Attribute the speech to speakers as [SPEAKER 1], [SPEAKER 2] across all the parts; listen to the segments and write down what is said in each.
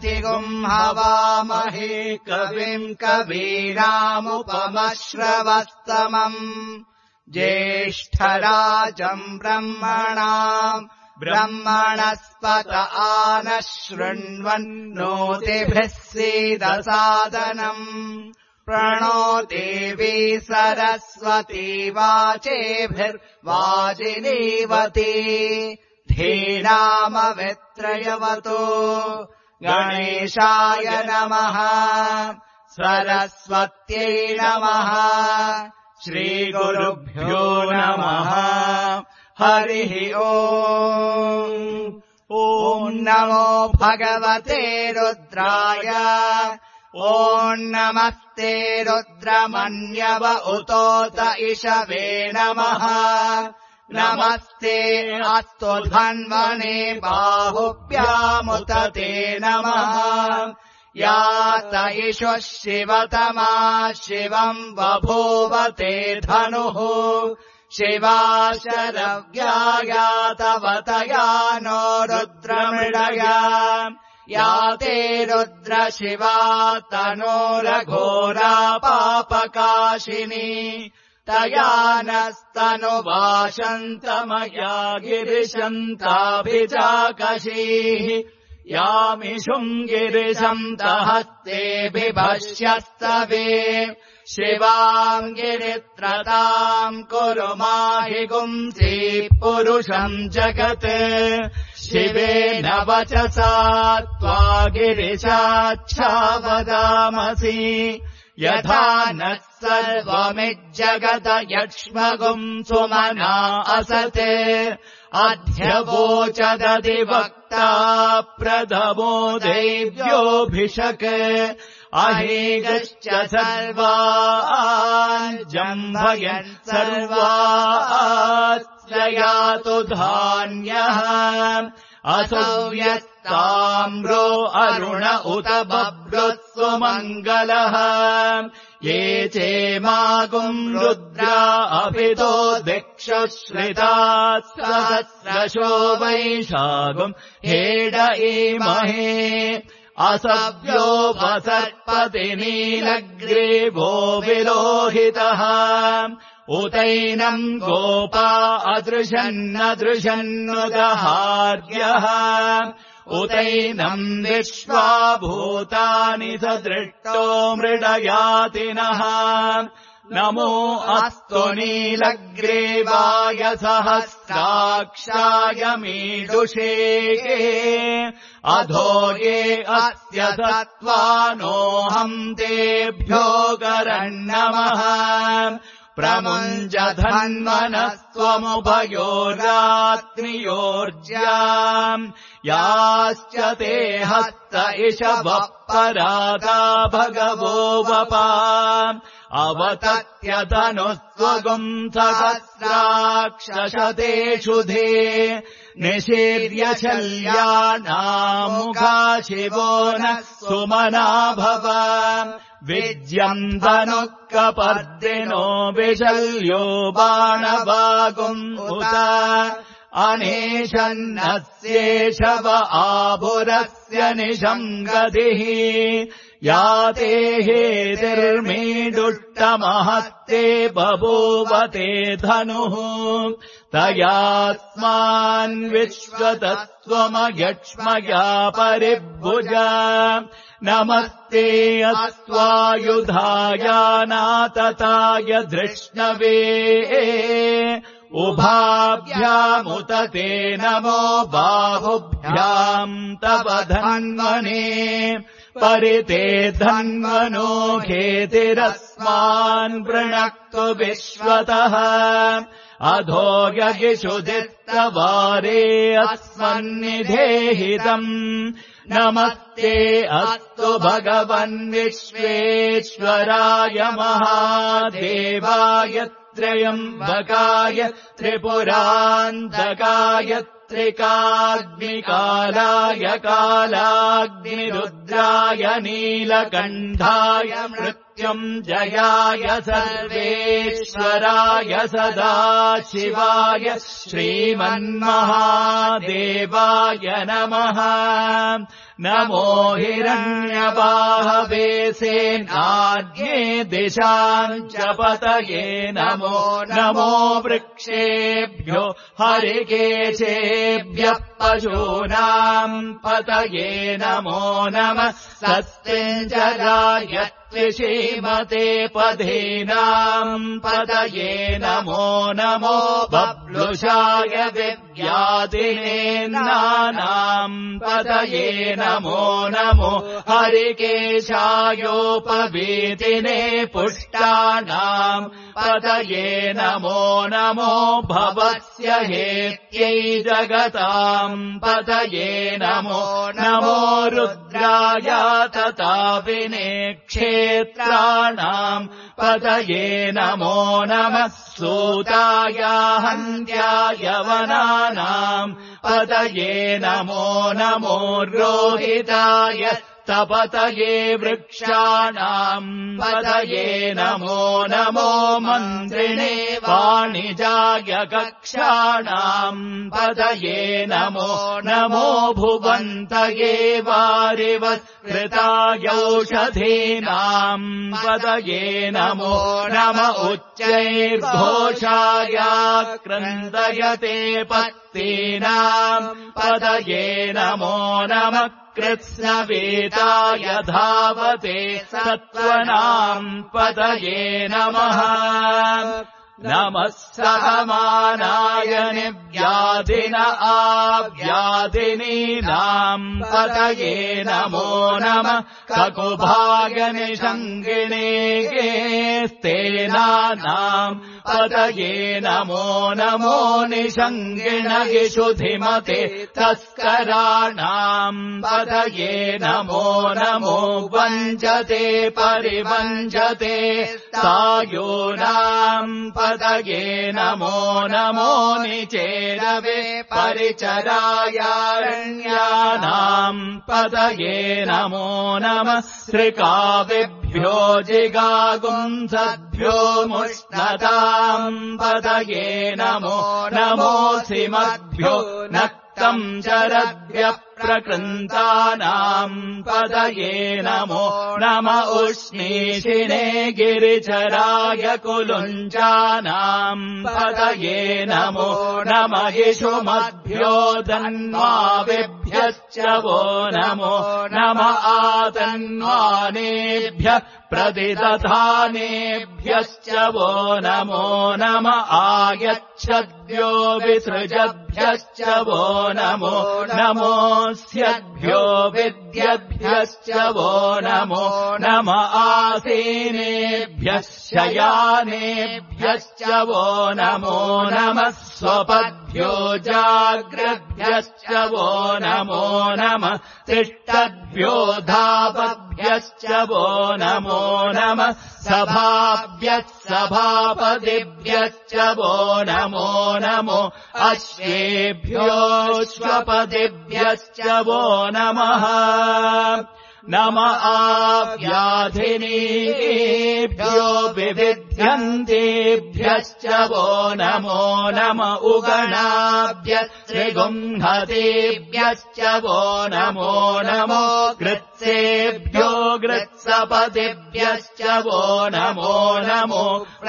[SPEAKER 1] प्रतिगुम् हवामहे कविम् कवीनामुपमश्रवस्तमम् ज्येष्ठराजम् ब्रह्मणस्पत आनः शृण्वन्नोतिभिः सीदसादनम् प्रणो देवी सरस्वती वाचेभिर्वाजिनीवती धीनामवित्रयवतो गणेशाय नमः सरस्वत्यै नमः श्रीगुरुभ्यो नमः हरिः ॐ नमो भगवते रुद्राय ॐ नमस्ते रुद्रमन्यव उतोत इषवे नमः नमस्ते अस्तु धन्वने बाहुभ्यामुत ते नमः यात इषुः शिवतमा शिवम् बभूव ते धनुः शिवा शरव्यायातवतया नो रुद्रमृडया याते रुद्र शिवा तनोरघोरा पापकाशिनी तया नस्तनुवाशन्तमया गिरिशन्ताभिजाकशीः यामिषुम् गिरिशन्तहस्ते बिभष्यस्तवे शिवाम् गिरित्रताम् कुरु माहि गुंसि पुरुषम् जगत् शिवेन वचसा त्वा गिरिशाच्छावदामसि यथा नः सर्वमिज्जगत यक्ष्मगुम् सुमना असते अध्यवोचदधिवक्ता प्रथमो देव्योऽभिषक् अहेगश्च सर्वान् जम्भयन् सर्वास्त्रयातु धान्यः असौ यस्ताम्रो अरुण उत बभ्रुत्सुमङ्गलः ये चेमागुम् रुद्रा अभितो दिक्षुश्रिताः सहस्रशो वैशागुम् हेड ईमहे असव्यो वसत्पति नीलग्रीवो विलोहितः उतैनम् गोपा अदृशन्नदृशन्नुदहार्यः उतैनम् विश्वा भूतानि सदृष्टो मृडयातिनः नमो अस्तु नीलग्रीवाय सहस्राक्षाय मीडुषे अधो ये अस्य सत्त्वानोऽहम् तेभ्यो गरन्नमः प्रमुञ्जधन्वनस्त्वमुभयोरात्रियोर्ज्याम् याश्च ते हस्त इषवः परादा भगवो वपा अवतत्यतनुस्त्वगुम् सहस्राक्षशतेषु धे निशीर्य शल्यानामुखा शिवो नः सुमना भव विज्यम् धनुःकपर्दिनो विशल्यो बाणवागुम् उत अनेशन्नस्येषव आभुरस्य निशङ्गतिः याते हेतिर्मीडुष्टमहस्ते बभूवते धनुः तयास्मान् विश्वतत्त्वमयक्ष्मया परिभुजा नमस्ते अस्त्वायुधायानातताय धृष्णवे उभाभ्यामुत ते नमो बाहुभ्याम् तव धन्वने परिते धन्वनो खेतिरस्मान् वृणक्तु विश्वतः अधो यगिषुदित्तवारे अस्मन्निधेहितम् नमस्ते अस्तु भगवन् विश्वेश्वराय महादेवाय त्र्यम्बकाय त्रिपुरान्तकाय तत्रिकाग्निकालाय कालाग्निरुद्राय नीलकण्ठाय मृत्युञ्जयाय सर्वेश्वराय सदाशिवाय श्रीमन्महादेवाय नमः। नमो हिरण्यबाहवे सेनाग्ने दिशाम् च पतये नमो नमो वृक्षेभ्यो हरिकेशेभ्यः पशूनाम् पतये नमो नमः। सत्यञ्जराय श्रीमते पधीनाम् पतये नमो नमो। बब्लुषाय विद्यादिनेन्द्राणाम् पतये नमो नमो। हरिकेशायोपवीतिने पुष्टानाम् पतये नमो नमो। भवस्य हेत्यै जगताम् पतये नमो नमो। रुद्राय तथा क्षेत्राणाम् पतये नमो नमः। सूताय हन्त्याय वनानाम् पतये नमो नमो। रोहिताय तपतये वृक्षाणाम् पतये नमो नमो। मन्त्रिणे वाणिजाय कक्षाणाम् पतये नमो नमो। भुवन्तये वारिवत्कृताय औषधीनाम् पतये नमो नम। उच्चैर्घोषाय क्रन्दयते पत्तीनाम् पतये नमो नमः। कृत्स्नवेदाय धावते सत्त्वनाम् पतये नमः नमः। सहमानाय निव्याधिन आव्याधिनीनाम् पतये नमो नमः। ककुभाय निषङ्गिणे स्तेनानाम् पतये नमो नमो। निषङ्गिणगिषुधिमते तस्कराणाम् पतये नमो नमो। वञ्चते परिवञ्चते सायोनाम् पतये नमो नमो। निचेरवे परिचरायारण्यानाम् पतये नमो नमः। त्रिकाविभ्यो जिगागुंसद्भ्यो मुष्णताम् पतये नमो नमो। सिमद्भ्यो नक्तम् शरद्भ्यः प्रकृन्तानाम् पतये नमो नम। उष्णीषिणे गिरिचराय कुलुञ्जानाम् पतये नमो नम। इषुमद्भ्यो धन्वाविभ्यश्च वो नमो नम। आतन्वानेभ्यः प्रतिदधानेभ्यश्च वो नमो नम। आयच्छद्भ्यो विसृजद्भ्यश्च वो नमो नमोऽस्यद्भ्यो विद्यद्भ्यश्च वो नमो नम। आसीनेभ्यः शयानेभ्यश्च वो नमो नमः। स्वपद्भ्यो जाग्रद्भ्यश्च वो नमो नमः। तिष्ठद्भ्यो धावद्भ्यश्च वो नमो नमः। सभाभ्यः सभापतिभ्यश्च वो नमो नमो। अश्वेभ्योऽश्वपतिभ्यश्च वो नमः नम। आव्याधिनीभ्यो विविध्यन्तेभ्यश्च वो नमो नम। उगणाभ्यः त्रिगुंहतेभ्यश्च वो नमो नमो। कृत्सेभ्यो गृत्सपतिभ्यश्च वो नमो नमो।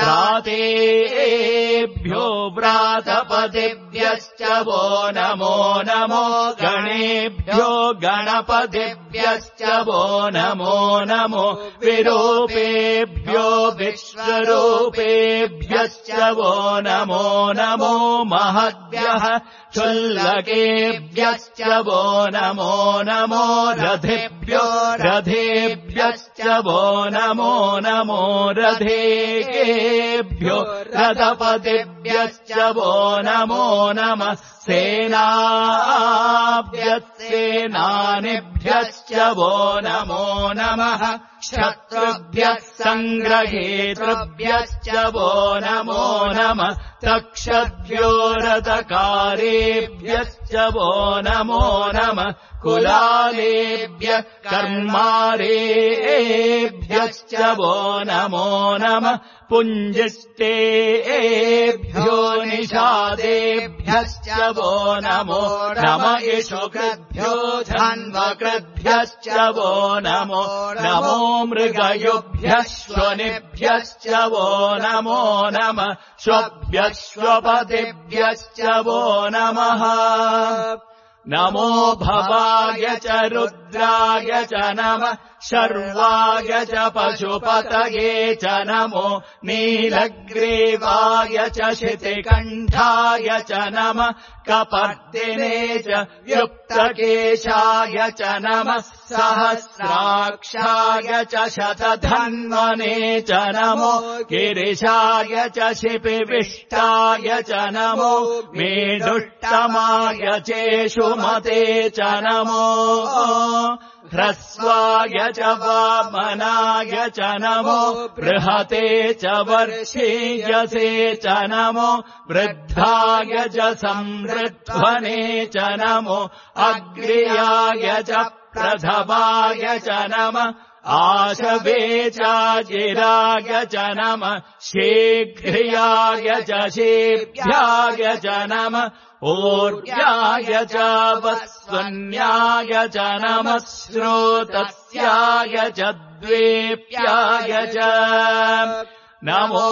[SPEAKER 1] व्रातेभ्यो व्रातपतिभ्यश्च वो नमो नमो। गणेभ्यो गणपतिभ्यश्च वो नमो नमो। विरूपेभ्यो विश्वरूपेभ्यश्च वो नमो नमो। महद्भ्यः क्षुल्लकेभ्यश्च वो नमो नमो। रथेभ्यो रथेभ्यश्च वो नमो नमो। रथेभ्यो रथपतिभ्यश्च वो नमो नमः। सेनाभ्यः सेनानिभ्यश्च वो नमो नमः शत्रुभ्यः सङ्ग्रहेतृभ्यश्च वो नमो नमः तक्षद्भ्यो रथकारेभ्यश्च वो नमो नमः कुलालेभ्यः कर्मारेभ्यश्च वो नमो नमः पुञ्जिष्टेभ्यो निषादेभ्यश्च वो नमो नमः इषुकृद्भ्यो धन्वकृद्भ्यश्च वो नमो नमो मृगयुभ्यः श्वनिभ्यश्च वो नमो नमः श्वभ्यः श्वपतिभ्यश्च वो नमः नमो भवाय च रुद्राय च नमः शर्वाय च पशुपतये च नमो नीलग्रीवाय च शितिकण्ठाय च नमः कपर्दिने च युक्तकेशाय च नमः सहस्राक्षाय च शतधन्वने च नमो गिरिशाय च शिपिविष्टाय च नमो मेढुष्टमाय चेषुमते च नमो ह्रस्वाय च वामनाय च नमो बृहते च वर्षीयसे च नमो वृद्धाय च संवृध्वने च नमो अग्र्याय च प्रथमाय च नमः आशवे चाजिराय च नमः शीघ्र्याय च शीभ्याय च नमः ऊर्जाय च वस्वन्याय च नमः श्रोतस्याय च द्वेप्याय च नमो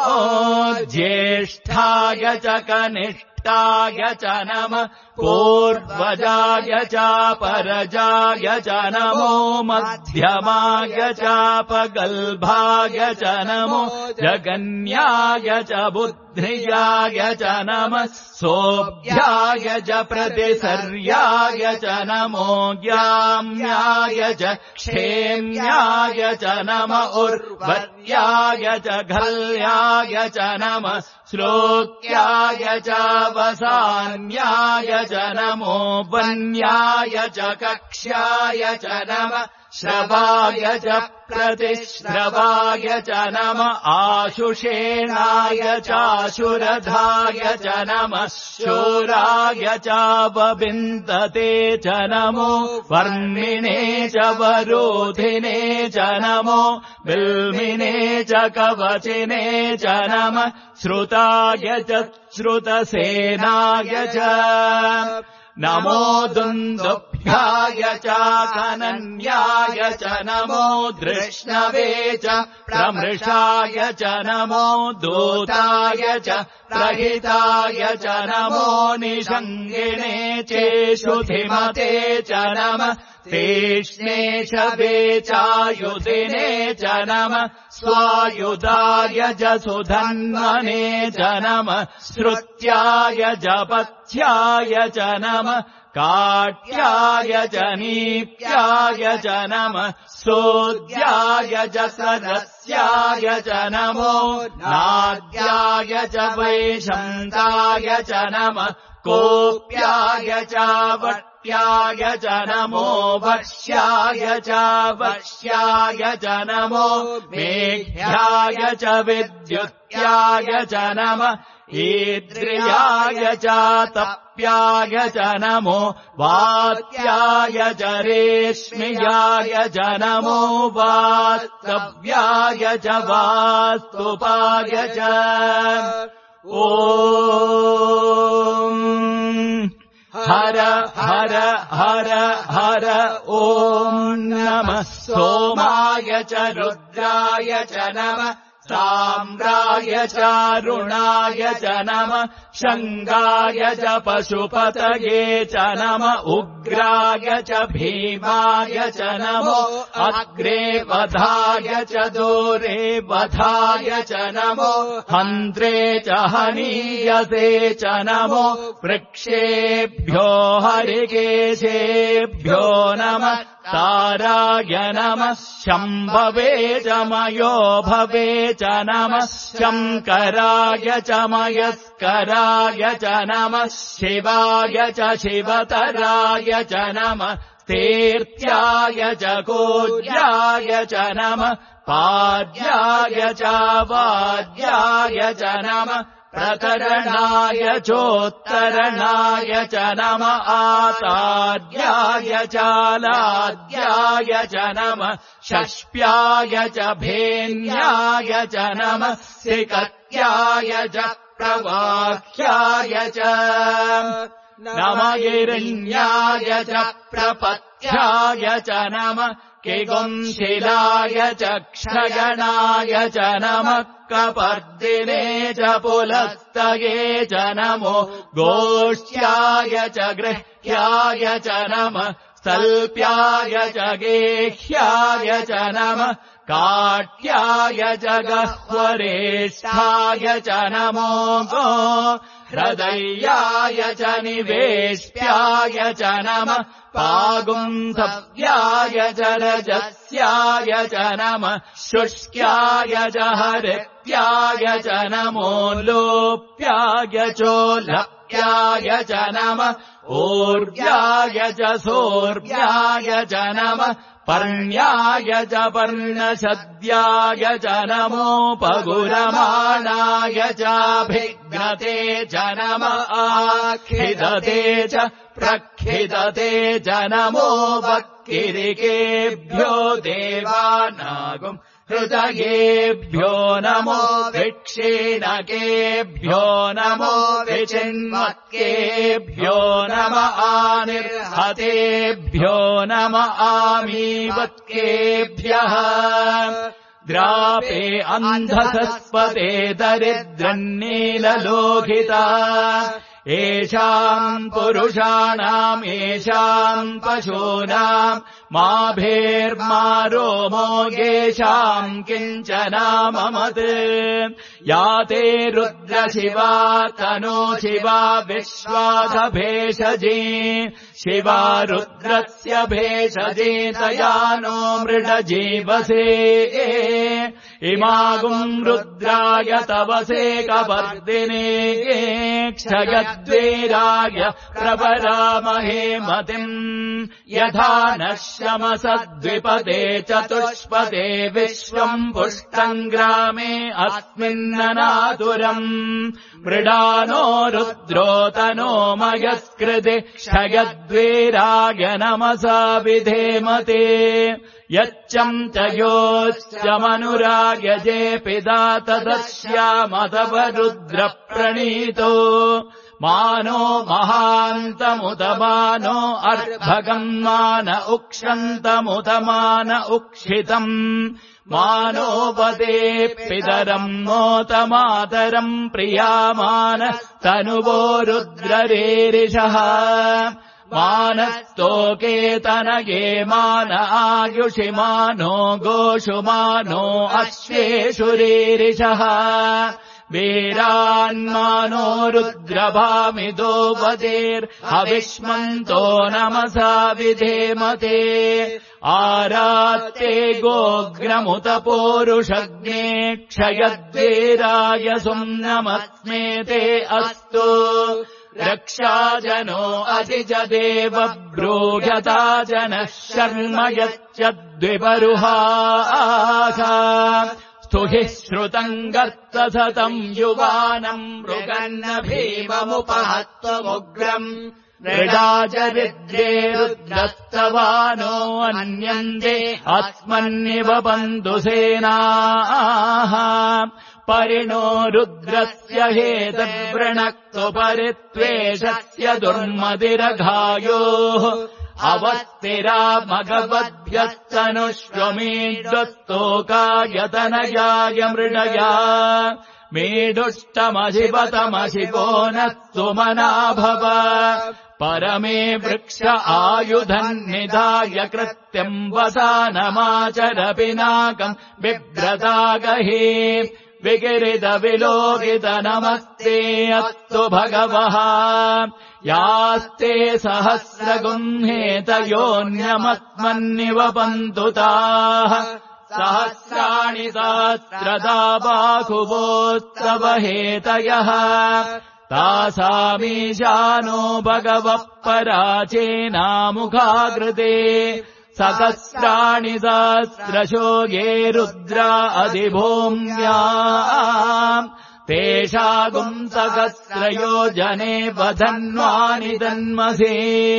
[SPEAKER 1] ज्येष्ठाय च कनिष्ठाय च नमः पूर्वजाय च परजाय च नमो मध्यमाय च पगल्भाय च नमो जगन्याय च बुद्धियाय च नमः सोऽभ्याय च प्रतिसर्याय च नमो ज्ञाम्याय च क्षेम्याय च नमः उर्वर्याय च घल्याय च नमः श्लोक्याय च वसान्याय च नमो वन्याय च कक्ष्याय च नमः श्रवाय च प्रतिश्रवाय च नमः आशुषेणाय चाशुरधाय च नमः शूराय च वविन्दते च नमो वर्मिणे च वरोधिने च नमो बिल्मिने च कवचिने च नमः श्रुताय च श्रुतसेनाय च नमो दुन्दुभ्याय च कनन्याय च नमो धृष्णवे च प्रमृषाय च नमो दूताय च प्रहिताय च नमो निषङ्गिणे चेषुधिमते च नमः तीक्ष्णे च वेचायुधिने च नमः स्वायुधाय च सुधन्वने च नमः श्रुत्याय च पथ्याय च नमः काट्याय च नीप्याय च नमः सोद्याय च सदस्याय च नमो नाद्याय च वैशन्ताय च नमः कोप्याय च वट्याय च नमो वक्ष्याय च वक्ष्याय च नमो मेघ्याय च विद्युत्याय च नमः ईद्रियाय च तप्याय च नमो वात्याय च रेश्मियाय च नमो वास्तव्याय च वास्तुपाय च ॐ हर हर हर हर ॐ नमः सोमाय च रुद्राय च नमः ताम्राय च रुणाय च नमः शङ्गाय च पशुपतये च नमः उग्राय च भीमाय च नमो अग्रे वधाय च दूरे वधाय च नमो हन्त्रे च हनीयसे च नमो वृक्षेभ्यो हरिकेशेभ्यो नमः ताराय नमः शम्भवे च मयो भवे च नमः शङ्कराय च मयस्कराय च नमः शिवाय च शिवतराय च नमः तीर्थ्याय च कूज्याय च नमः पाद्याय च वाद्याय च नमः प्रकरणाय चोत्तरणाय च नमः आतार्याय चालाद्याय च नमः षष्प्याय च भेन्याय च नमः सिकत्याय च प्रवाह्याय च नमगिरण्याय च प्रपथ्याय च नमः किगुंशिलाय च क्षगणाय च नमः कपर्दिने च पुलस्तये च नमो गोष्ठ्याय च गृह्याय च नमः सल्प्याय च गेह्याय च नमः काट्याय च गह्वरेष्ठाय च नमो गो हृदयाय च निवेश्याय च नमः पागुंधव्याय च रजस्याय च नमः शुष्क्याय च हरित्याय च नमो लोप्याय चोलप्याय च नमः ऊर्व्याय च सोर्व्याय च नमः पर्ण्याय च पर्णशद्याय च नमोपगुरमाणाय चाभिघ्नते च नमः आखिदते च प्रखिदते च नमो वक्किरिकेभ्यो देवानागुम् हृदयेभ्यो नमो विक्षीणकेभ्यो नमो विचिन्वत्केभ्यो नमः आनिर्हतेभ्यो नमः आमीवत्केभ्यः द्रापे अन्धसस्पते दरिद्रन्नीललोहिता येषाम् पुरुषाणाम् येषाम् पशूनाम् माभेर्मारोमो येषाम् किञ्चनाममत् या ते रुद्रशिवा तनो शिवा विश्वासभेषजी शिवा रुद्रस्य भेषजी तया नो मृडजीवसे इमागुम् रुद्राय तवसे कपर्दिने क्षयद्वीराय प्रवरामहे मतिम् यथा नः शमसद्विपदे चतुष्पदे विश्वम् पुष्टम् ग्रामे अस्मिन्ननातुरम् मृडानो रुद्रोतनो मयस्कृते क्षयद्वीराय नमसा विधेमते यच्चम् च योश्चमनुरागजे पिता तदस्यामतव रुद्रप्रणीतो मानो महान्तमुत मानो अर्भगम् मान उक्षन्तमुत मान उक्षितम् मानोपदे पितरम् नोत मातरम् प्रियामान तनुवो रुद्ररेरिषः मानस्तोकेतनये मान आयुषि मानो गोषु मानो अश्वेषु रेरिषः वीरान्मानो रुद्रभामिदो वदेर्हविष्मन्तो नमसा विधेमते आरात्ते गोग्रमुत पोरुषग्ने क्षयद्वीराय सुम्नमस्मेते अस्तु रक्षाजनो अधिजदेव ब्रूह्यता जनः शर्म यच्चद्विपरुहाः स्तुहिः श्रुतम् गर्तसतम् युवानम् मृगन्न भीममुपहत्वमुग्रम् मृडाचरिद्रे रुद्रस्तवानो अन्यन्ते अस्मन्निव बन्धुसेनाः परिणो रुद्रस्य हेतव्रणक्तु परित्वेषस्य दुर्मतिरघायोः अवस्थिरा मघवद्भ्यस्तनुष्वमीड्वस्तोकायतनयाय मृडया मीडुष्टमशिवतमशिवो नः सुमना भव परमे वृक्ष आयुधम् निधाय कृत्यम् वसानमाचर पिनाकम् बिभ्रतागहे विकिरितविलोकित नमस्ते अस्तु भगवः यास्ते सहस्रगुह्नेतयोऽन्यमत्मन्निवपन्तु ताः सहस्राणि सहस्रदा बाहुवोत्तव हेतयः तासामीशानो भगवः पराचेनामुखाकृते सहस्राणि सहस्रशो ये रुद्रा अधिभूम्या तेषागुम् सहस्रयोजने वधन्वानि तन्मसे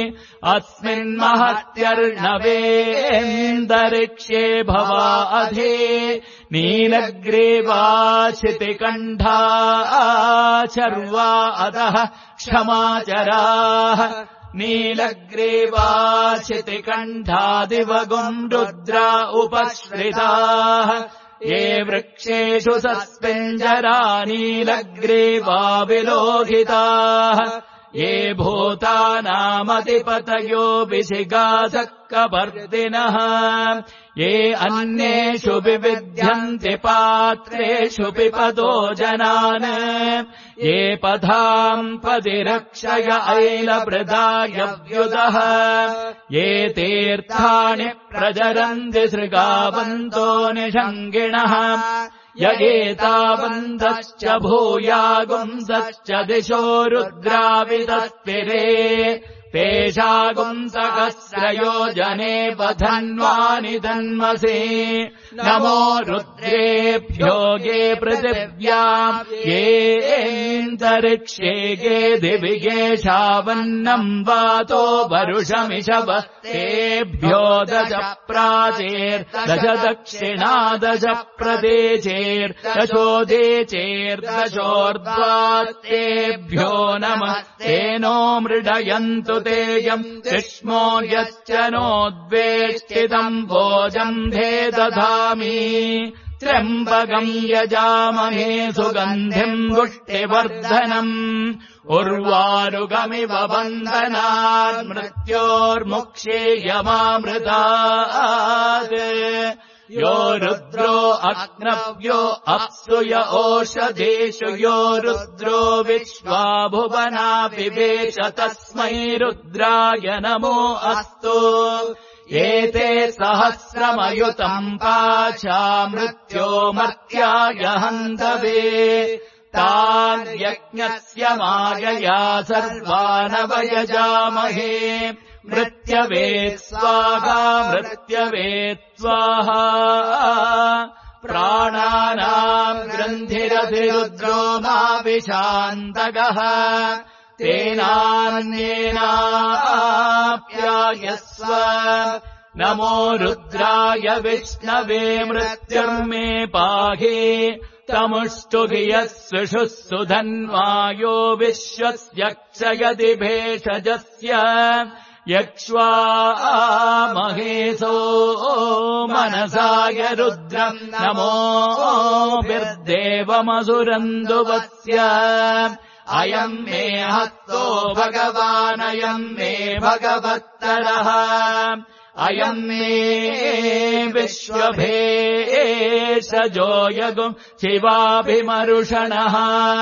[SPEAKER 1] अस्मिन्महत्यर्णवेन्दरिक्षे भवा अधे नीलग्रीवाशितिकण्ठा चर्वा अधः क्षमाचराः नीलग्रीवाशितिकण्ठादिवगुम् रुद्रा उपश्रिताः ये वृक्षेषु सस्पिञ्जरा नीलग्रीवा विलोहिताः ये भूतानामधिपतयो विशिगासक्कपर्दिनः ये अन्येषु विविध्यन्ति पात्रेषु पिपतो जनान् ये पथाम् पदिरक्षय ऐलवृदायव्युदः ये तीर्थानि प्रचरन्ति सृगावन्तो निषङ्गिणः यगेतावन्तश्च भूयागुंसश्च दिशो रुद्रावितस्तिरे तेषागुम् सहस्रयोजने वधन्वानि तन्मसे नमो रुद्रेभ्यो ये पृथिव्याम् येऽन्तरिक्षे ये दिवि येषावन्नम् वातो वरुषमिषव तेभ्यो दश प्राचेर्दश दक्षिणा दश प्रदेचेर्दशोदेचेर्दशोर्ध्वास्तेभ्यो नमः तेनो मृडयन्तु तेयम् कृष्मो यश्च नोद्वेष्टितम् भोजम् भे दधामि त्र्यम्बकम् यजामहे सुगन्धिम् पुष्टिवर्धनम् उर्वारुकमिव बन्धनात् मृत्योर्मुक्षेयमामृतात् यो रुद्रो अग्नव्यो अप्सुय ओषधेषु यो रुद्रो विश्वा भुवना पिबेश तस्मै रुद्राय नमो अस्तु एते सहस्रमयुतम् पाशा मृत्यो मर्त्याय हन्तवे तान् यज्ञस्य मायया सर्वानवयजामहे मृत्यवे स्वाहा मृत्यवे स्वाहा प्राणानाम् ग्रन्थिरधिरुद्रो मा विशान्तकः तेनान्येनाप्यायस्व नमो रुद्राय विष्णवे मृत्युर्मे पाहि तमुष्टुभि यस्विषुः सुधन्वायो विश्वस्य क्षयति भेषजस्य यक्ष्वा महेशो मनसाय रुद्रम् नमो बिर्देवमसुरन्दुवस्य अयम् मे हस्तो भगवानयम् मे भगवत्तरः अयम् मे विश्वभेषजो यगुम् शिवाभिमरुषणः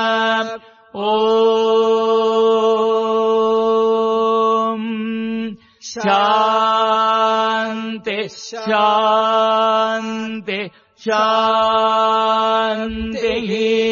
[SPEAKER 1] ॐ शान्ति शान्ति शान्तिः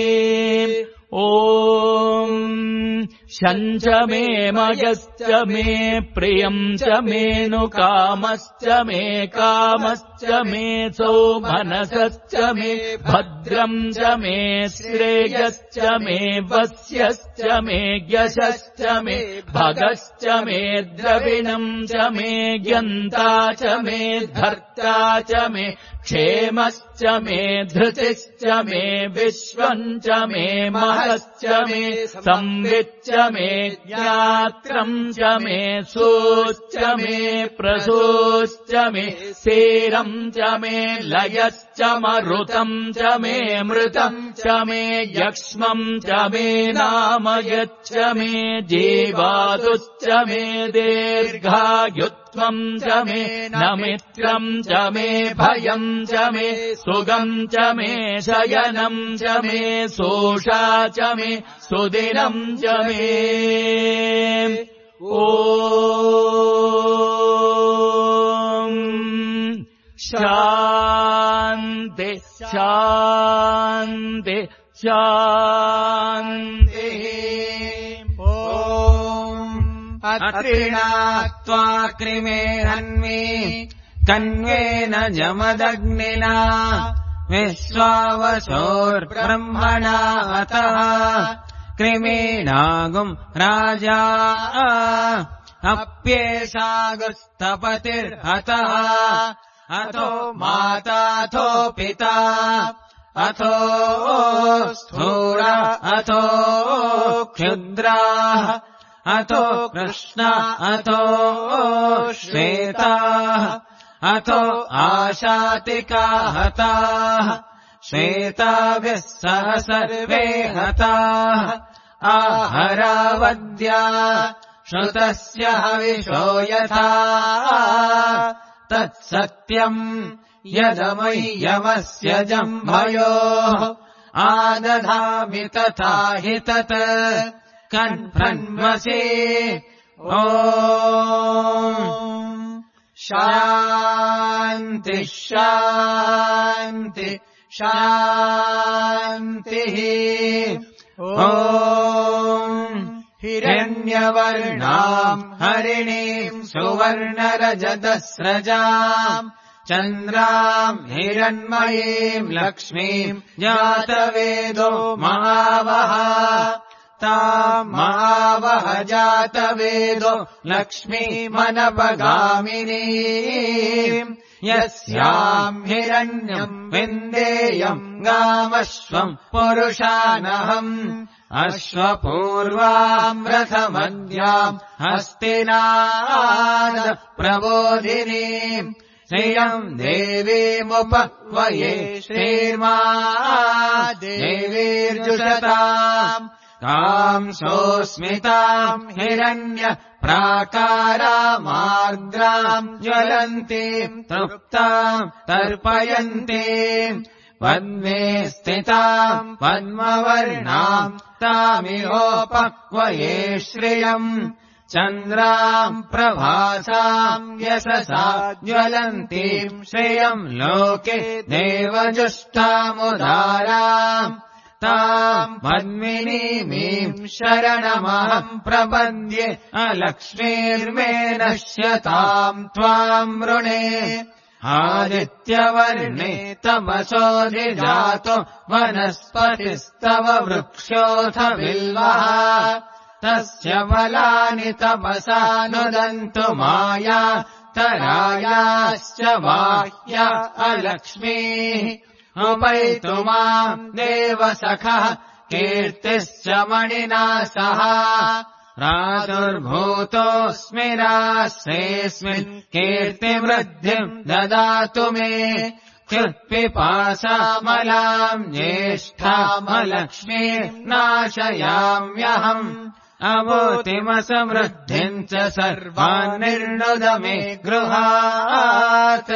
[SPEAKER 1] ॐ शञ्च मे मयश्च मे प्रियम् च मेऽनुकामश्च मे कामश्च मे सौमनसश्च मे भद्रम् च मे श्रेयश्च मे वस्यश्च मे यशश्च मे भगश्च मे द्रविणम् च मे ज्ञन्ता च मे धर्ता च मे क्षेमश्च मे धृतिश्च मे विश्वम् च मे महश्च मे संविच्च मे ज्ञात्रम् च मे सोश्च मे प्रसोश्च मे सेरम् च मे लयश्च मरुतम् च मे मृतम् च मे यक्ष्मम् च मे नामयच्च मे जीवातुश्च मे दीर्घायुः त्वम् च मे न मित्रम् च मे भयम् च मे सुगम् च मे शयनम् च मे सोषा च मे सुदिनम् च मे ॐ शान्ति शान्ति शान्तिः
[SPEAKER 2] अत्रिणात्वा कृमे हन्मि कन्वेन जमदग्निना विश्वावसोर्ब्रह्मणा अतः कृमीणागुम् राजा अप्येषागुस्तपतिर्हतः अथो माताथो पिता अथो स्थूल अथो क्षुद्राः अथो कृष्ण अथो श्वेताः अथो आशातिका हताः श्वेताभिः सह सर्वे हताः आहरावद्या श्रुतस्य हविषो यथा तत्सत्यम् यदमह्यमस्य जम्भयोः आदधामि तथा हि तत् कन्फन्वसि ॐ शान्ति शान्ति शान्तिः ॐ हिरण्यवर्णाम् हरिणीम् सुवर्णरजतस्रजाम् चन्द्राम् हिरण्मयीम् लक्ष्मीम् जातवेदो महावः ताम् महावः जातवेदो लक्ष्मीमनपगामिनीम् यस्याम् हिरण्यम् विन्देयम् गामश्वम् पुरुषानहम् अश्वपूर्वाम् रथमद्याम् हस्तिनाद प्रबोधिनीम् श्रियम् देवीमुपक्वये श्रीर्मा देवीर्जुषताम् ताम् सोऽस्मिताम् हिरण्य प्राकारामार्द्राम् ज्वलन्तीम् तृप्ताम् तर्पयन्तीम् पद्मे स्थिताम् पद्मवर्णाम् तामिहोपक्वये श्रियम् चन्द्राम् प्रभासाम् यशसा ज्वलन्तीम् श्रियम् लोके देवजुष्टामुदाराम् ताम् पद्मिनीमीम् शरणमहम् प्रपद्ये अलक्ष्मीर्मे नश्यताम् त्वाम् वृणे आदित्यवर्णे तमसोऽधिजातो वनस्पतिस्तव वृक्षोऽथ बिल्वः तस्य फलानि तपसा नुदन्तु माया तरायाश्च बाह्य अलक्ष्मीः उपैतु माम् देवसखः कीर्तिश्च मणिना सह प्रादुर्भूतोऽस्मि रास्रेऽस्मिन् कीर्तिवृद्धिम् ददातु मे क्षुत्पिपासामलाम् ज्येष्ठामलक्ष्मीम् नाशयाम्यहम् अभूतिमसमृद्धिम् च सर्वान् निर्णुद मे गृहात्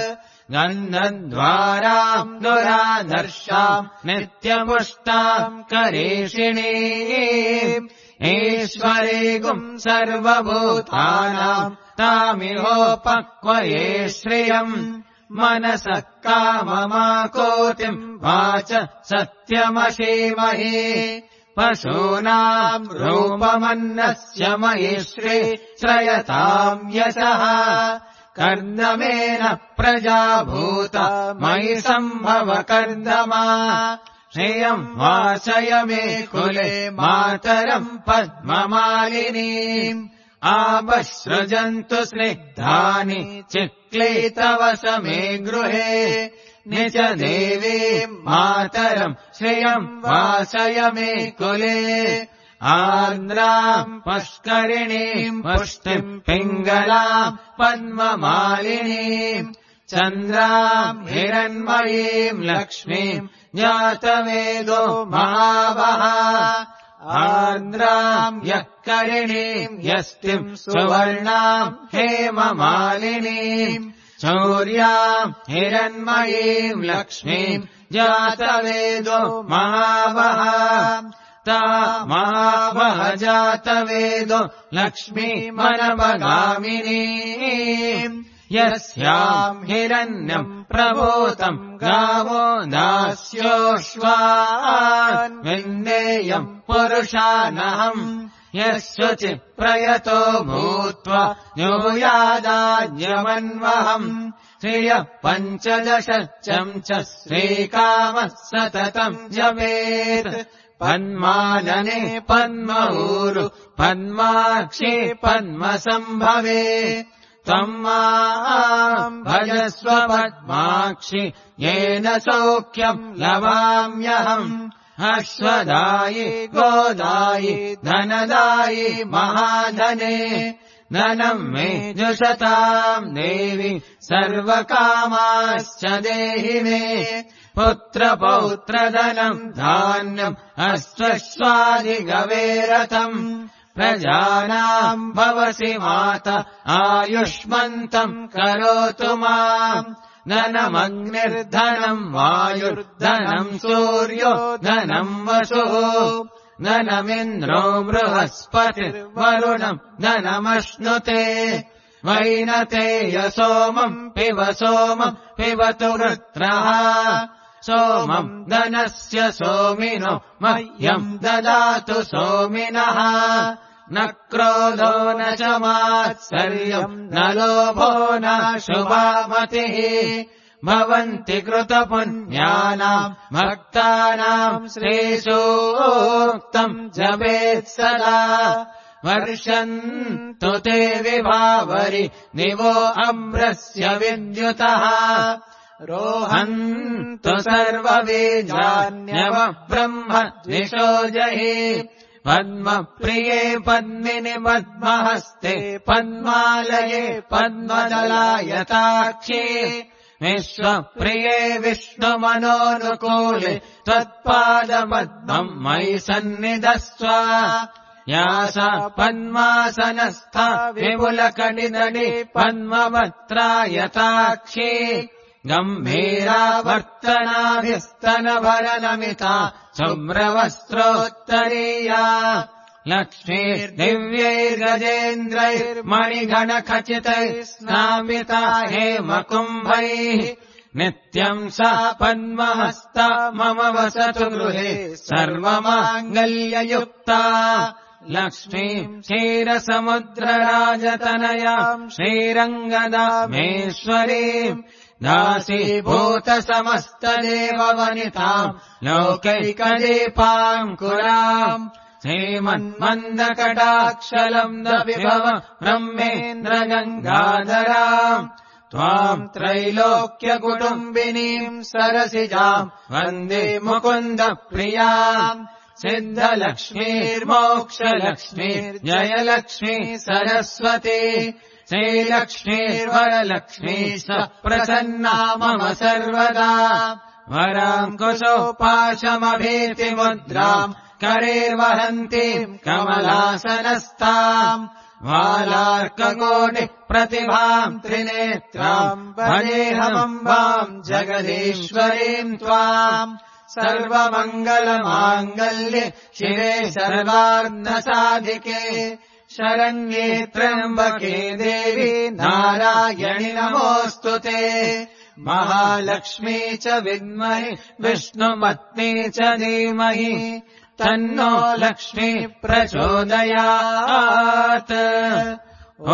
[SPEAKER 2] गन्धद्वाराम् दुराधर्षाम् नित्यपुष्टाम् करेषिणीम् ईश्वरीगुम् सर्वभूतानाम् तामिहोपक्वये श्रियम् मनसः काममाकोतिम् वाच सत्यमशीमहि पशूनाम् रूपमन्नस्य मयि श्रयताम् यशः कर्दमेन प्रजाभूता मयि सम्भव कर्दमा श्रियम् वासय मे कुले मातरम् पद्ममालिनीम् आपसृजन्तु स्निग्धानि चिक्लीतव समे गृहे निज देवीम् मातरम् श्रियम् वासय मे कुले आर्द्राम् पुष्करिणीम् पुष्टिम् पिङ्गलाम् पद्ममालिनीम् चन्द्राम् हिरण्मयीम् लक्ष्मीम् जातवेदो महावः आर्द्राम् यः करिणीम् यस्तिम् सुवर्णाम् हेममालिनीम् चौर्याम् हिरण्मयीम् लक्ष्मीम् जातवेदो महावः ता महावः जातवेदो लक्ष्मीमनवगामिनीम् यस्याम् हिरण्यम् प्रभूतम् गावो दास्योऽश्वान् विन्देयम् पुरुषानहम् यस्वचित् प्रयतो भूत्वा न्यूयादाज्यमन्वहम् श्रियः 15 च श्रीकामः सततम् जपेत् पद्मानने पद्मऊरु पद्माक्षी पद्मसम्भवे त्वम् माम् भजस्व पद्माक्षि येन सौख्यम् लभाम्यहम् अश्वदायि गोदायि धनदायि महाधने धनम् मे जुषताम् देवि सर्वकामाश्च देहि मे पुत्रपौत्रधनम् धान्यम् अश्वश्वादिगवेरथम् प्रजानाम् भवसि माता आयुष्मन्तम् करोतु माम् धनमग्निर्धनम् वायुर्धनम् सूर्यो धनम् वसुः धनमिन्द्रो बृहस्पतिर्वरुणम् धनमश्नुते वैनतेय सोमम् पिबतु वृत्रः सोमम् धनस्य सोमिनो मह्यम् ददातु सोमिनः न क्रोधो न च मात्सर्यम् न लोभो न शुभामतिः भवन्ति कृतपुण्यानाम् भक्तानाम् श्रीसूक्तम् जपेत् सदा वर्षन्तु ते विभावरि दिवो अम्रस्य विद्युतः रोहन्तु सर्वबीजान्यव ब्रह्म द्विषोजहि पद्मप्रिये पद्मिनि पद्महस्ते पद्मालये पद्मदलायताक्षी विश्वप्रिये विष्णुमनोनुकूले त्वत्पादपद्मम् मयि सन्निधस्व या सा पद्मासनस्था विपुलकटिदलि पद्मवक्त्रायताक्षी गम्भीरावर्तनाभिस्तनभरनमिता शुभ्रवस्त्रोत्तरीया लक्ष्मीर्गजेन्द्रैर्मणिगणखचितैः स्नापिता हेमकुम्भैः नित्यम् सा पद्महस्ता मम वसतु गृहे सर्वमाङ्गल्ययुक्ता लक्ष्मीम् क्षीरसमुद्रराजतनयाम् श्रीरङ्गदामेश्वरीम् दासीभूतसमस्तदेववनिताम् लौकैकदीपाङ्कुराम् श्रीमन्मन्दकटाक्षलब्धविभव ब्रह्मेन्द्रगङ्गाधराम् त्वाम् त्रैलोक्यकुटुम्बिनीम् सरसिजाम् वन्दे मुकुन्दप्रियाम् सिद्धलक्ष्मीर्मोक्षलक्ष्मीर्जयलक्ष्मी सरस्वती श्रीलक्ष्मीर्वरलक्ष्मी स प्रसन्ना मम सर्वदा वराङ्कुशोपाशमभीतिमुद्राम् करेर्वहन्तीम् कमलासनस्ताम् वालार्ककोटिप्रतिभाम् त्रिनेत्राम् भजेऽहमम्बाम् जगदीश्वरीम् त्वाम् सर्वमङ्गलमाङ्गल्ये शिवे सर्वार्धसाधिके शरण्ये त्र्यम्बके देवी नारायणि नमोऽस्तु ते महालक्ष्मी च विद्महे विष्णुपत्नी च धीमहि तन्नो लक्ष्मी प्रचोदयात् ॐ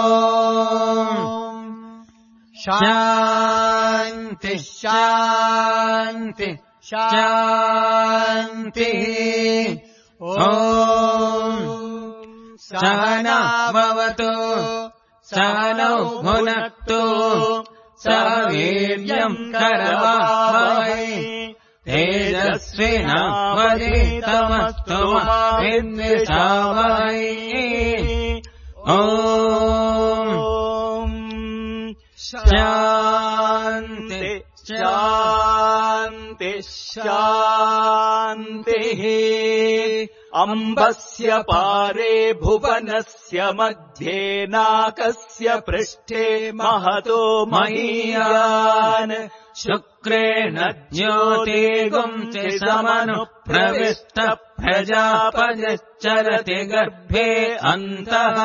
[SPEAKER 2] शान्ति शान्ति शान्तिः ॐ सहना भवतु सहनौ भुनक्तु सह वीर्यम् करवावहै तेजस्विनावधीतमस्तु मा विद्विषावहै ॐ शान्ति शान्ति शान्तिः
[SPEAKER 1] अम्बस्य पारे भुवनस्य मध्ये नाकस्य पृष्ठे महतो महीयान्
[SPEAKER 2] शुक्रेण ज्योतिगुंसि समनुप्रविष्ट प्रजापतिश्चरति गर्भे अन्तः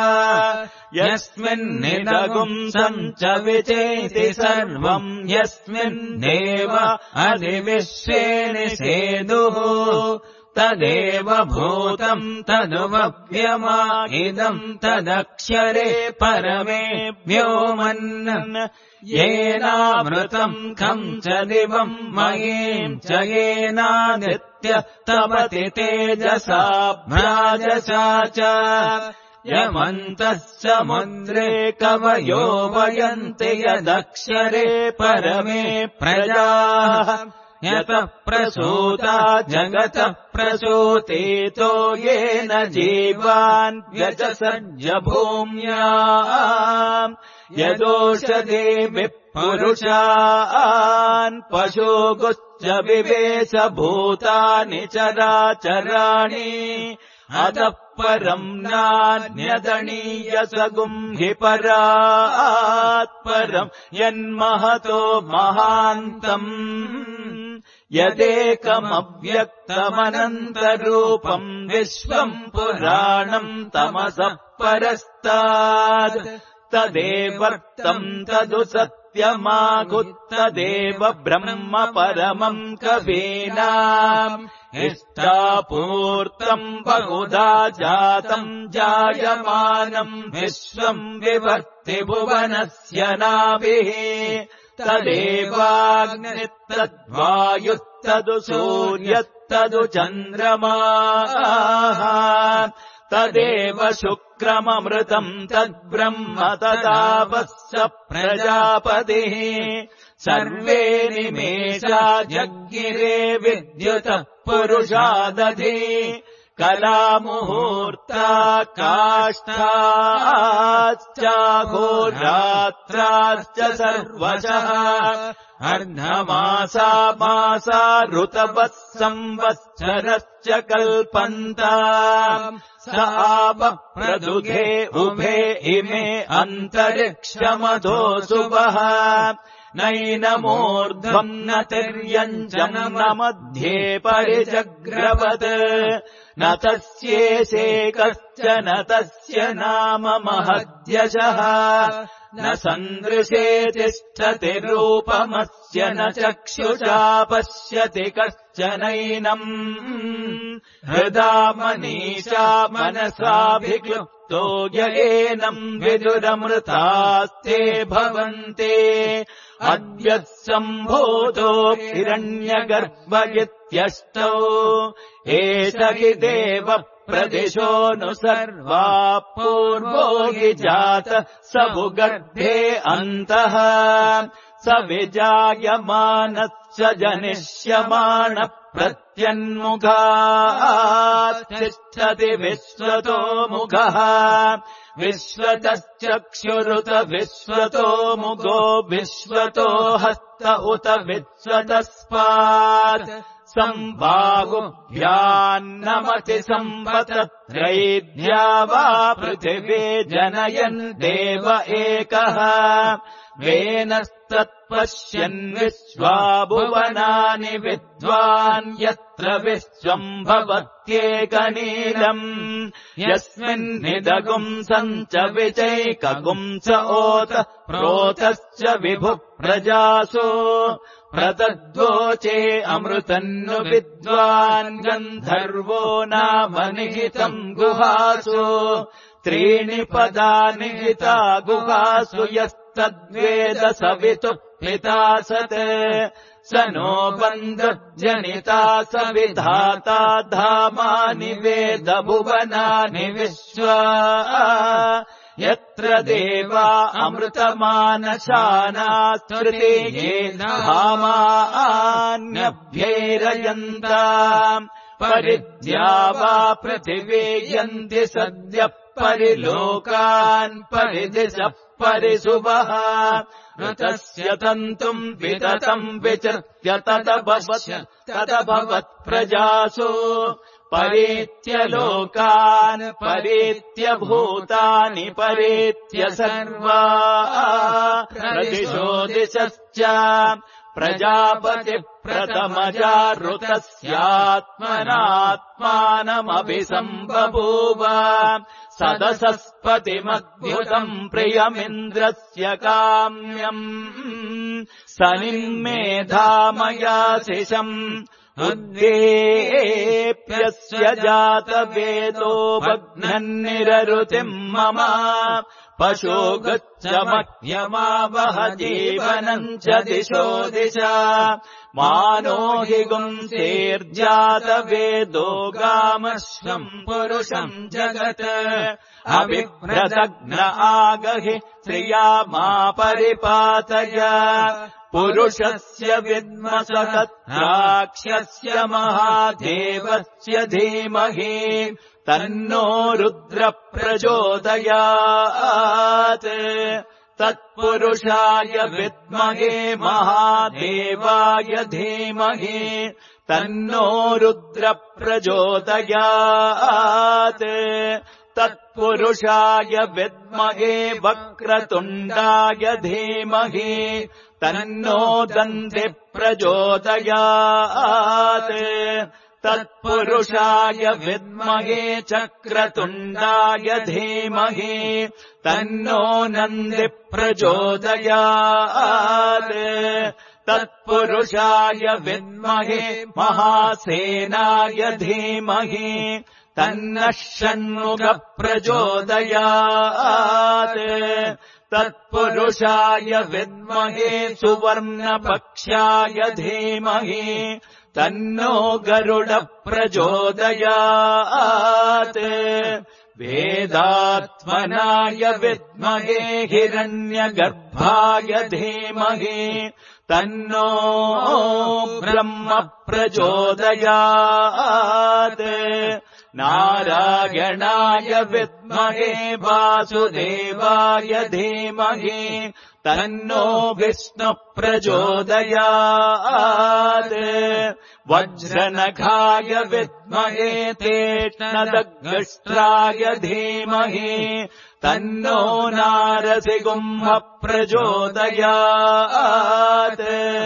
[SPEAKER 2] यस्मिन्निदगुंसम् च विचेति सर्वम् यस्मिन्नेव अधिविश्वे निषेदुः तदेव भूतम् तदुपव्यमा इदम् तदक्षरे परमे व्योमन् येनामृतम् खम् च दिवम् मयीम् च येनादित्यः तपति तेजसा भ्राजसा च यमन्तः समुद्रे कवयो वयन्ति यदक्षरे परमे प्रजाः यतः प्रसूता जगतः प्रसूतेतो येन जीवान् व्यचसर्ज भूम्याम् यदोषधेभिः पुरुषान् पशुगुश्च विवेश भूतानि चराचराणि अतः परम् नान्यदणीयसगुम् हि परात्परम् यन्महतो महान्तम् यदेकमव्यक्तमनन्तरूपम् विश्वम् पुराणम् तमसः परस्तात् तदेवर्तम् तदु सत्यमागुत्तदेव ब्रह्म परमम् कवीनाम् इष्टापूर्तम् बहुधा जातम् जायमानम् विश्वम् विवर्ति भुवनस्य नाभिः तदेवाग्निस्तद्वायुस्तदु सूर्यस्तदु चन्द्रमाः तदेव शुक्रममृतम् तद्ब्रह्म तदापश्च प्रजापतिः सर्वे निमेषा जग्गिरे विद्युतः पुरुषादधि कलामुहूर्ता काष्ठाश्चाहोरात्राश्च सर्वशः अर्धमासा मासा ऋतवः संवत्सरश्च कल्पन्ताम् स आप प्रदुघे उभे इमे अन्तरिक्षमधोऽसुवः नैनमूर्ध्वम् न तिर्यञ्जनम् न मध्ये परिजग्रवत् न तस्येषे कश्चन तस्य नाम महद्यशः न सन्दृशे तिष्ठति रूपमस्य न चक्षुषा पश्यति कश्चनैनम् हृदा मनीषा मनसाभिक्लुप्तो य एनम् विदुरमृतास्ते भवन्ते अद्य सम्भूतो हिरण्यगर्भ इत्यष्टौ एष हि देव प्रदिशोऽनु सर्वा पूर्वो हि जातः स भुगर्भे अन्तः स विजायमानश्च जनिष्यमाणः प्रत्यन्मुखात् तिष्ठति विश्वतो मुखः विश्वतश्चक्षुरुत विश्वतो मुखो विश्वतो हस्त उत विश्वतस्पात् सम्बाहुभ्यान्नमति संवत्सरत्रैध्या वा पृथिवी जनयन् देव एकः वेनस्तत्पश्यन् विश्वा भुवनानि विद्वान् यत्र विश्वम् भवत्येकनीलम् यस्मिन्निदगुंसम् च विचैकगुंस ओतः प्रोतश्च विभुः प्रजासु प्रतद्वोचे अमृतन्नु विद्वान् गन्धर्वो नाम निहितम् गुहासु त्रीणि पदानि हिता गुहासु यस्तद्वेद सवितुः पिता सत् स नो बन्धुर्जनिता स विधाता धामानि वेद भुवनानि विश्वा यत्र देवा अमृतमानशानास्तृतीये धामान्यभ्यैरयन्ताम् परिद्या वा पृथिवी यन्ति सद्यः परिलोकान् परिदिशः परिशुभः ऋतस्य तन्तुम् विततम् विचित्य तदभवत् प्रजासु परेत्य लोकान् परेत्य भूतानि परेत्य सर्वा प्रदिशो दिशश्च प्रजापति प्रथमजा ऋतस्यात्मनात्मानमभिसम्बभूव सदसस्पतिमद्भुतम् प्रियमिन्द्रस्य काम्यम् स निम्मेधामयाशिषम् उद्दीप्यस्य जातवेदो भग्नन्निररुतिम् मम पशो गच्छ मह्यमावह जीवनम् च दिशो दिशा मानो हि गुंसेर्जातवेदो गामश्वम् पुरुषम् जगत् अभिभ्रदग्न आगहि श्रिया मा परिपातय पुरुषस्य विद्मस तत्राक्षस्य महादेवस्य धीमहि तन्नो रुद्र प्रचोदयात् तत्पुरुषाय विद्महे महादेवाय धीमहि तन्नो रुद्र प्रचोदयात् तत्पुरुषाय विद्महे वक्रतुण्डाय धीमहि तन्नो दन्ति प्रचोदयात् तत्पुरुषाय विद्महे चक्रतुण्डाय धीमहि तन्नो नन्दी प्रचोदयात् तत्पुरुषाय विद्महे महासेनाय धीमहि तन्नः षण्मुख प्रचोदयात् तत्पुरुषाय विद्महे सुवर्णपक्ष्याय धीमहि तन्नो गरुड प्रचोदयात् वेदात्मनाय विद्महे हिरण्यगर्भाय धीमहि तन्नो ब्रह्म प्रचोदयात् नारायणाय विद्महे वासुदेवाय धीमहि तन्नो विष्णु प्रचोदयात् वज्रनखाय विद्महे तीक्ष्णदग्ष्ट्राय धीमहि तन्नो नारसिंह प्रचोदयात्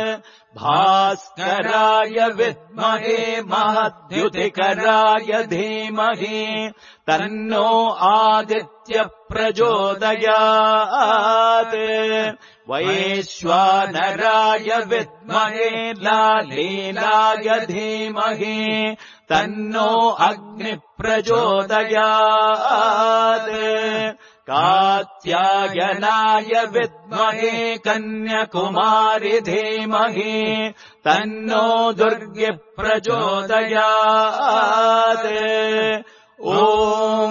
[SPEAKER 2] भास्कराय विद्महे महद्युतिकराय धीमहि तन्नो आदित्य प्रचोदयात् वैश्वानराय विद्महे लालीलाय धीमहि तन्नो अग्नि प्रचोदयात् कात्यायनाय विद्महे कन्याकुमारि धीमहि तन्नो दुर्गे प्रचोदयात् ॐ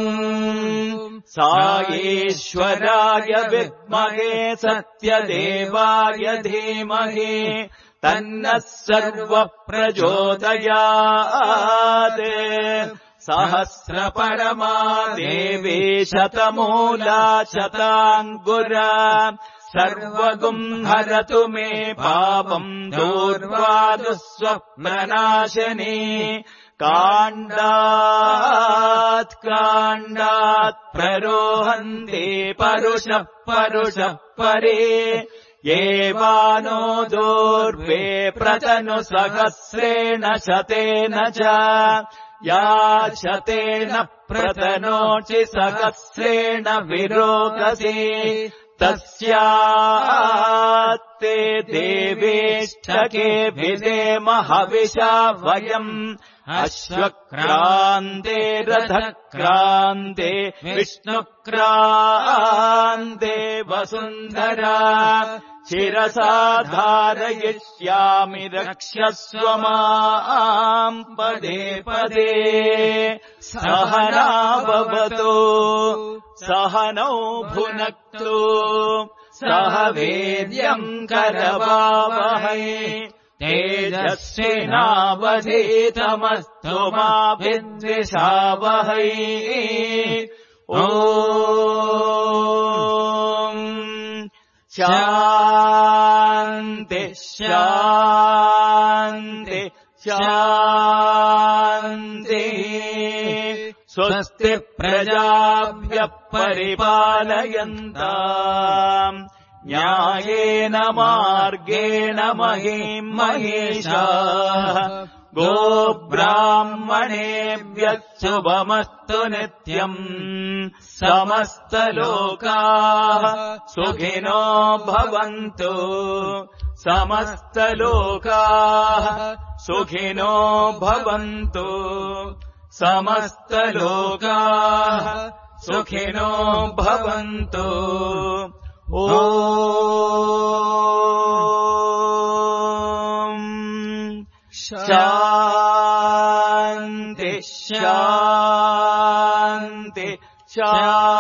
[SPEAKER 2] साईश्वराय विद्महे सत्यदेवाय धीमहि तन्नः सर्व प्रचोदयात् सहस्रपरमा देवी शतमूला शताङ्कुरा सर्वगुंहरतु मे भावम् दूर्वादुःस्वप्ननाशिनी काण्डात् प्ररोहन्ति परुषः परे येवानो दूर्वे प्रतनु सहस्रेण शतेन च या शतेन प्रतनोचि सहस्रेण विरोकसि तस्यात्ते देवेष्ठके विदेम हविषा वयम् अश्वक्रान्ते रथक्रान्ते विष्णुक्रान्ते वसुन्धरा शिरसा धारयिष्यामि रक्षस्व माम् पदे पदे सहना भवतु सहनौ भुनक्तु सह वीर्यम् करवावहै तेजस्विनावधीतमस्तु मा विद्विषावहै शान्ति शान्ति शान्ति स्वस्ति प्रजाभ्यः परिपालयन्ताम् न्यायेन मार्गेण महीम् महिषाः गोब्राह्मणेभ्यः शुभमस्तु नित्यम् समस्तलोकाः सुखिनो भवन्तु समस्तलोकाः सुखिनो भवन्तु समस्तलोकाः सुखिनो भवन्तु ॐ शान्ति शान्ति शान्ति